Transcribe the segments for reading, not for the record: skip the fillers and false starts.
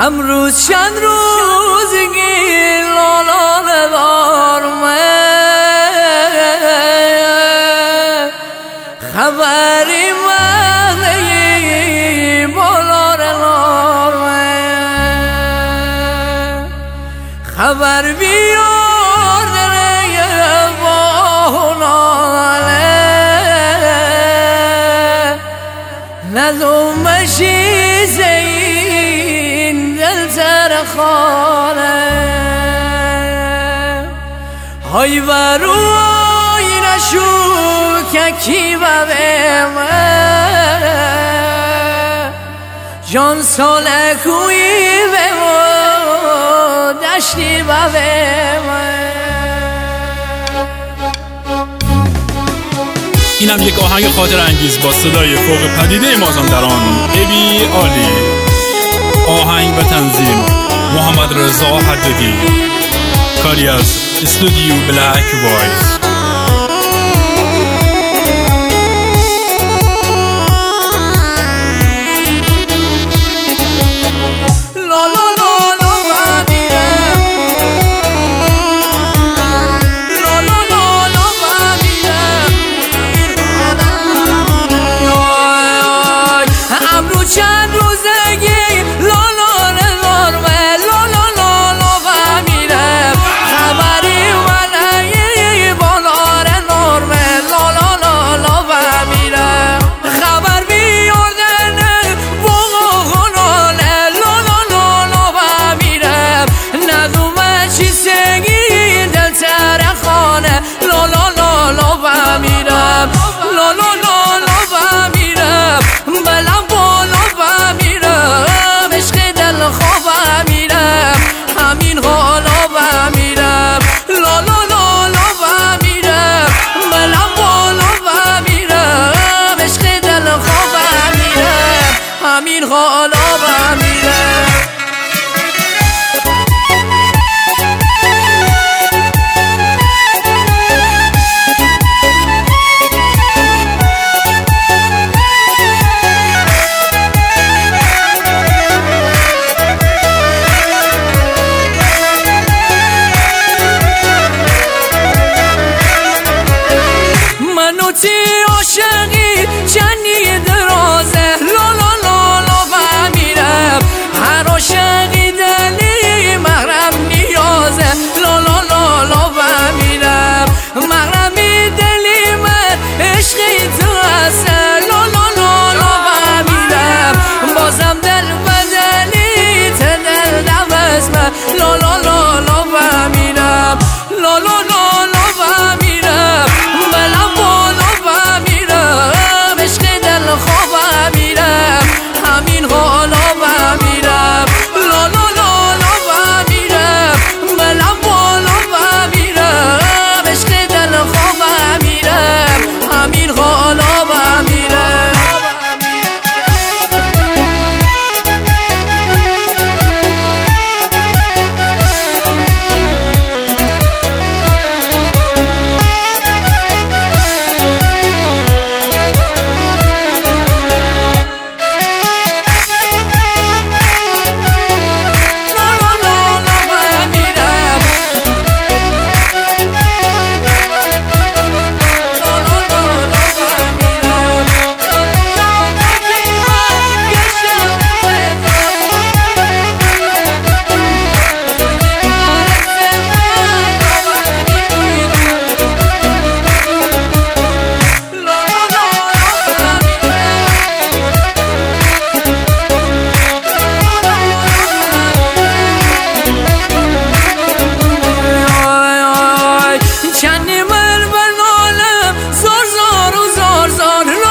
امروز چند روزگی لالا ندارم خبری منی بالا ندارم خبر بیار دره بالاله ندومشی زین دل ترخانه های وروی نشو که کی ببه جان ساله کوی به دشتی ببه اینم یک آهنگ خاطر انگیز با صدای فوق پدیده مازندران ابی عالی. آهنگ و تنظیم محمد رضا حدادی، کاری از استودیو بلک وایس. چند روزگی لالا ندارم لالا لالا و میرم خبری منی بالا ندارم لالا لالا و میرم خبر بیاردن بغاغانه لالا لالا و میرم ندومه چی سگی دل ترخانه لالا لالا و میرم لالا لالا و میرم بلم همین حالا و میرم لالا لالا و میرم ملم بالا و میرم عشق دل خواب و میرم همین حالا و میرم تی عاشقی چندی درازه لالا لالا و میرم هر عاشقی دلی محرم نیازه لالا لالا و میرم محرمی دلی من عشقی تو هسته لالا لالا و میرم بازم دل و دلی تدل نوزمه لالا لالا و میرم لالا لالا و میرم بلم خواب میرم همین حالا و میرم لالا لالا و میرم ملم بالا و میرم عشق دل خواب میرم همین حالا و میرم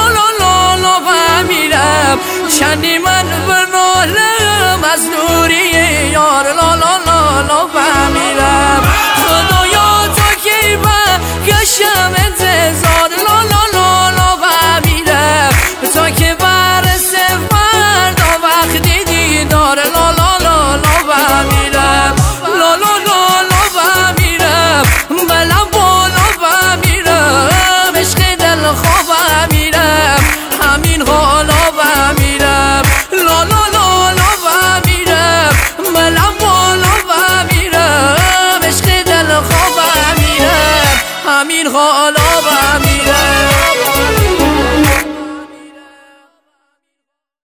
چندی من بنالم از نوری